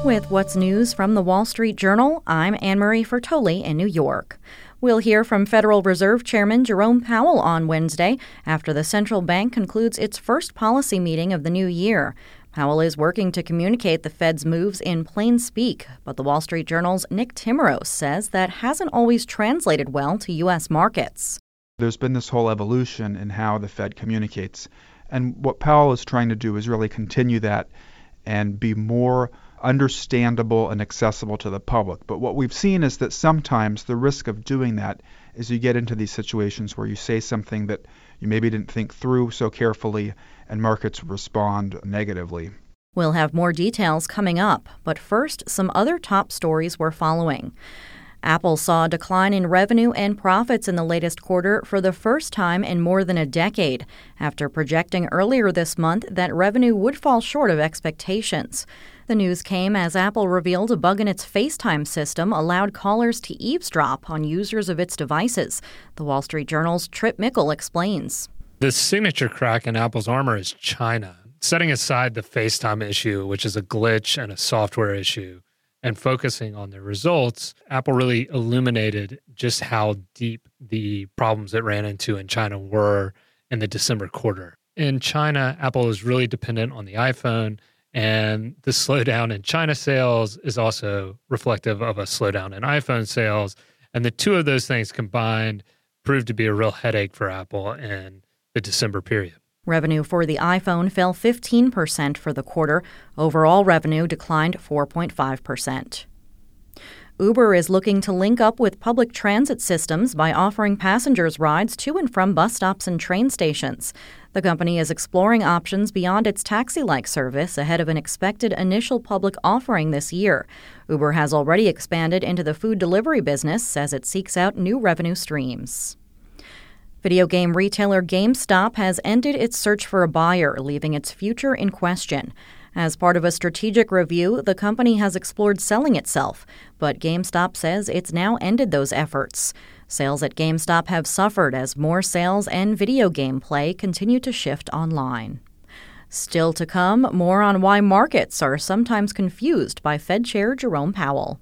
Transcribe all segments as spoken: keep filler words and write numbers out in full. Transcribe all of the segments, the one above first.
with what's news from the Wall Street Journal. I'm Anne-Marie Fertoli in New York. We'll hear from Federal Reserve Chairman Jerome Powell on Wednesday after the central bank concludes its first policy meeting of the new year. Powell is working to communicate the Fed's moves in plain speak, but the Wall Street Journal's Nick Timiraos says that hasn't always translated well to U S markets. There's been this whole evolution in how the Fed communicates, and what Powell is trying to do is really continue that and be more understandable and accessible to the public. But what we've seen is that sometimes the risk of doing that is you get into these situations where you say something that you maybe didn't think through so carefully, and markets respond negatively. We'll have more details coming up, but first, some other top stories we're following. Apple saw a decline in revenue and profits in the latest quarter for the first time in more than a decade, after projecting earlier this month that revenue would fall short of expectations. The news came as Apple revealed a bug in its FaceTime system allowed callers to eavesdrop on users of its devices. The Wall Street Journal's Trip Mickle explains. The signature crack in Apple's armor is China. Setting aside the FaceTime issue, which is a glitch and a software issue, and focusing on the results, Apple really illuminated just how deep the problems it ran into in China were in the December quarter. In China, Apple is really dependent on the iPhone, and the slowdown in China sales is also reflective of a slowdown in iPhone sales. And the two of those things combined proved to be a real headache for Apple in the December period. Revenue for the iPhone fell fifteen percent for the quarter. Overall revenue declined four point five percent. Uber is looking to link up with public transit systems by offering passengers rides to and from bus stops and train stations. The company is exploring options beyond its taxi-like service ahead of an expected initial public offering this year. Uber has already expanded into the food delivery business as it seeks out new revenue streams. Video game retailer GameStop has ended its search for a buyer, leaving its future in question. As part of a strategic review, the company has explored selling itself, but GameStop says it's now ended those efforts. Sales at GameStop have suffered as more sales and video game play continue to shift online. Still to come, more on why markets are sometimes confused by Fed Chair Jerome Powell.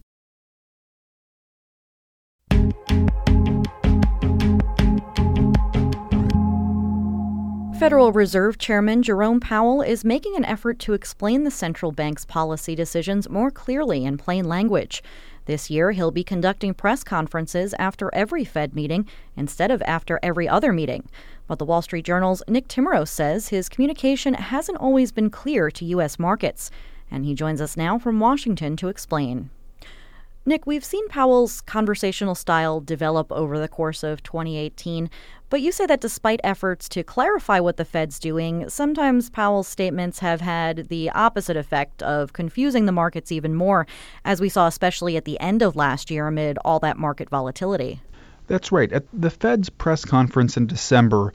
Federal Reserve Chairman Jerome Powell is making an effort to explain the central bank's policy decisions more clearly in plain language. This year, he'll be conducting press conferences after every Fed meeting instead of after every other meeting. But the Wall Street Journal's Nick Timiraos says his communication hasn't always been clear to U S markets, and he joins us now from Washington to explain. Nick, we've seen Powell's conversational style develop over the course of twenty eighteen, but you say that despite efforts to clarify what the Fed's doing, sometimes Powell's statements have had the opposite effect of confusing the markets even more, as we saw especially at the end of last year amid all that market volatility. That's right. At the Fed's press conference in December,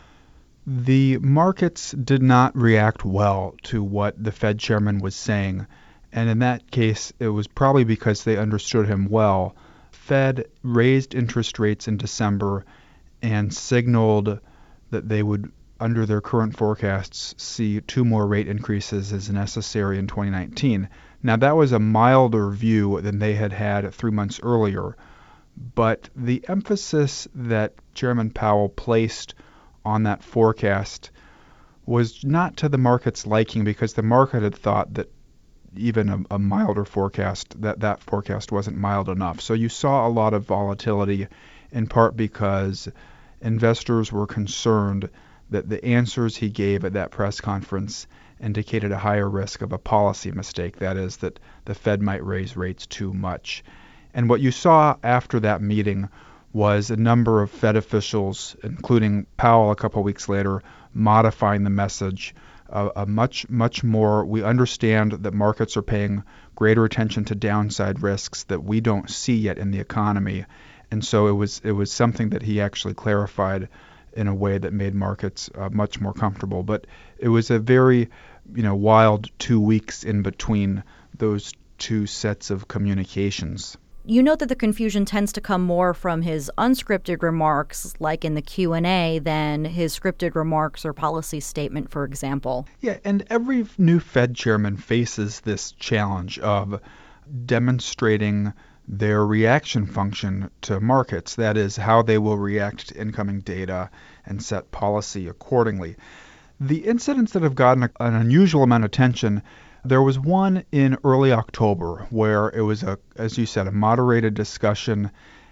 the markets did not react well to what the Fed chairman was saying. And in that case, it was probably because they understood him well. Fed raised interest rates in December and signaled that they would, under their current forecasts, see two more rate increases as necessary in twenty nineteen. Now, that was a milder view than they had had three months earlier, but the emphasis that Chairman Powell placed on that forecast was not to the market's liking, because the market had thought that even a, a milder forecast, that that forecast wasn't mild enough. So you saw a lot of volatility, in part because investors were concerned that the answers he gave at that press conference indicated a higher risk of a policy mistake, that is, that the Fed might raise rates too much. And what you saw after that meeting was a number of Fed officials, including Powell a couple weeks later, modifying the message. A, a much, much more, we understand that markets are paying greater attention to downside risks that we don't see yet in the economy. And so it was it was something that he actually clarified in a way that made markets uh, much more comfortable. But it was a very, you know, wild two weeks in between those two sets of communications. You note that the confusion tends to come more from his unscripted remarks, like in the Q and A, than his scripted remarks or policy statement, for example. Yeah, and every new Fed chairman faces this challenge of demonstrating their reaction function to markets, that is, how they will react to incoming data and set policy accordingly. The incidents that have gotten an unusual amount of attention, there was one in early October where it was, a, as you said, a moderated discussion,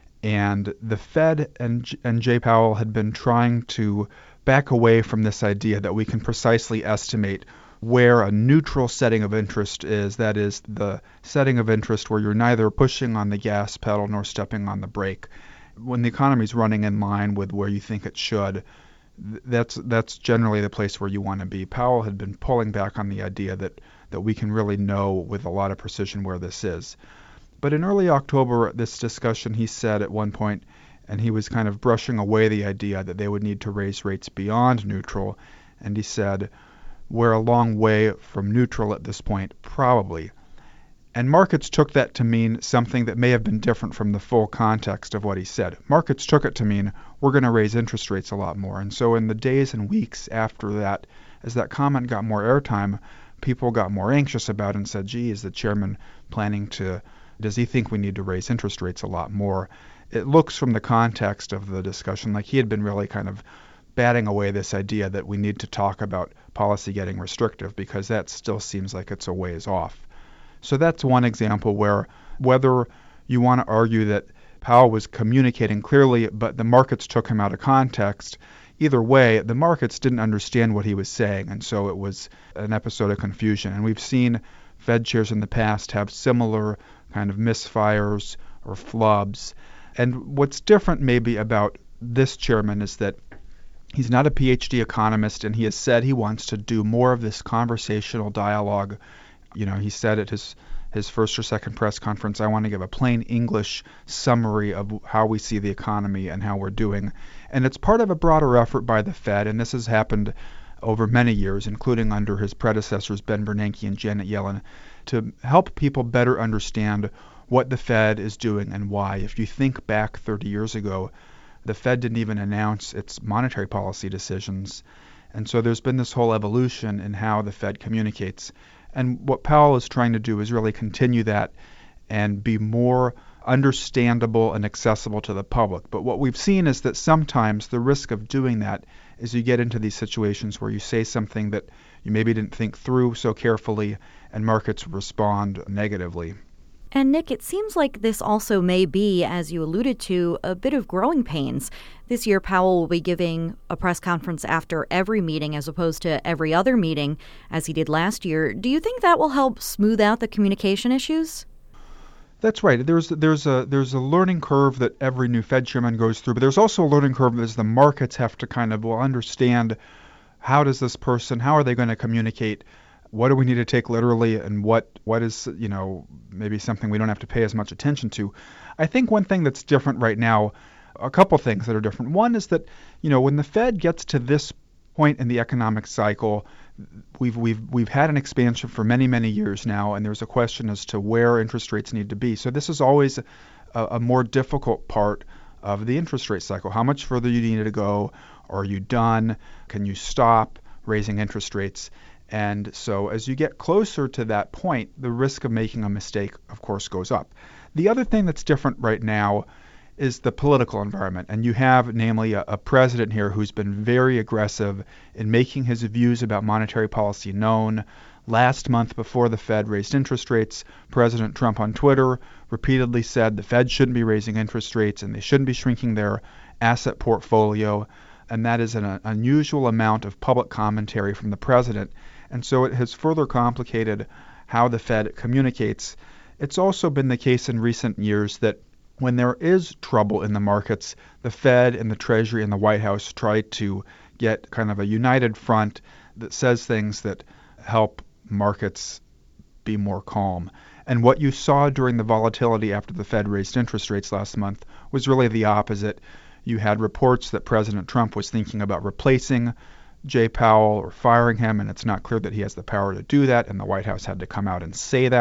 and the Fed and, and Jay Powell had been trying to back away from this idea that we can precisely estimate where a neutral setting of interest is, that is, the setting of interest where you're neither pushing on the gas pedal nor stepping on the brake. When the economy's running in line with where you think it should, that's that's generally the place where you want to be. Powell had been pulling back on the idea that, that we can really know with a lot of precision where this is. But in early October, this discussion, he said at one point, and he was kind of brushing away the idea that they would need to raise rates beyond neutral, and he said, we're a long way from neutral at this point, probably. And markets took that to mean something that may have been different from the full context of what he said. Markets took it to mean we're going to raise interest rates a lot more. And so in the days and weeks after that, as that comment got more airtime, people got more anxious about it and said, gee, is the chairman planning to, does he think we need to raise interest rates a lot more? It looks from the context of the discussion like he had been really kind of batting away this idea that we need to talk about policy getting restrictive, because that still seems like it's a ways off. So that's one example where whether you want to argue that Powell was communicating clearly, but the markets took him out of context, either way, the markets didn't understand what he was saying, and so it was an episode of confusion. And we've seen Fed chairs in the past have similar kind of misfires or flubs. And what's different maybe about this chairman is that he's not a P H D economist, and he has said he wants to do more of this conversational dialogue. You know, he said at his, his first or second press conference, I want to give a plain English summary of how we see the economy and how we're doing. And it's part of a broader effort by the Fed, and this has happened over many years, including under his predecessors, Ben Bernanke and Janet Yellen, to help people better understand what the Fed is doing and why. If you think back thirty years ago, the Fed didn't even announce its monetary policy decisions. And so there's been this whole evolution in how the Fed communicates. And what Powell is trying to do is really continue that and be more understandable and accessible to the public. But what we've seen is that sometimes the risk of doing that is you get into these situations where you say something that you maybe didn't think through so carefully, and markets respond negatively. And Nick, it seems like this also may be, as you alluded to, a bit of growing pains. This year, Powell will be giving a press conference after every meeting as opposed to every other meeting, as he did last year. Do you think that will help smooth out the communication issues? That's right. There's there's a there's a learning curve that every new Fed chairman goes through, but there's also a learning curve as the markets have to kind of well understand how does this person, how are they going to communicate? What do we need to take literally, and what what is, you know, maybe something we don't have to pay as much attention to? I think one thing that's different right now, a couple things that are different. One is that, you know, when the Fed gets to this point in the economic cycle, we've we've we've had an expansion for many, many years now, and there's a question as to where interest rates need to be. So this is always a, a more difficult part of the interest rate cycle. How much further you need to go? Are you done? Can you stop raising interest rates? And so as you get closer to that point, the risk of making a mistake, of course, goes up. The other thing that's different right now is the political environment. And you have, namely, a, a president here who's been very aggressive in making his views about monetary policy known. Last month, before the Fed raised interest rates, President Trump on Twitter repeatedly said the Fed shouldn't be raising interest rates and they shouldn't be shrinking their asset portfolio. And that is an unusual amount of public commentary from the president. And so it has further complicated how the Fed communicates. It's also been the case in recent years that when there is trouble in the markets, the Fed and the Treasury and the White House try to get kind of a united front that says things that help markets be more calm. And what you saw during the volatility after the Fed raised interest rates last month was really the opposite. You had reports that President Trump was thinking about replacing Jay Powell or firing him, and it's not clear that he has the power to do that, and the White House had to come out and say that.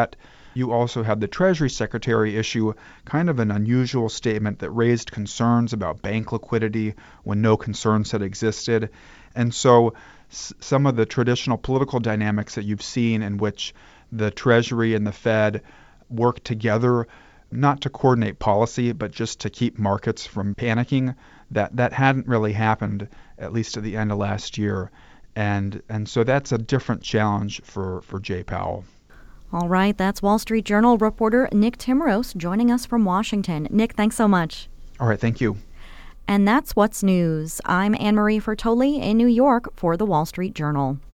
You also had the Treasury Secretary issue kind of an unusual statement that raised concerns about bank liquidity when no concerns had existed. And so s- some of the traditional political dynamics that you've seen in which the Treasury and the Fed work together, not to coordinate policy, but just to keep markets from panicking, that, that hadn't really happened, at least at the end of last year. And and so that's a different challenge for, for Jay Powell. All right, that's Wall Street Journal reporter Nick Timros joining us from Washington. Nick, thanks so much. All right, thank you. And that's What's News. I'm Anne-Marie Fertoli in New York for the Wall Street Journal.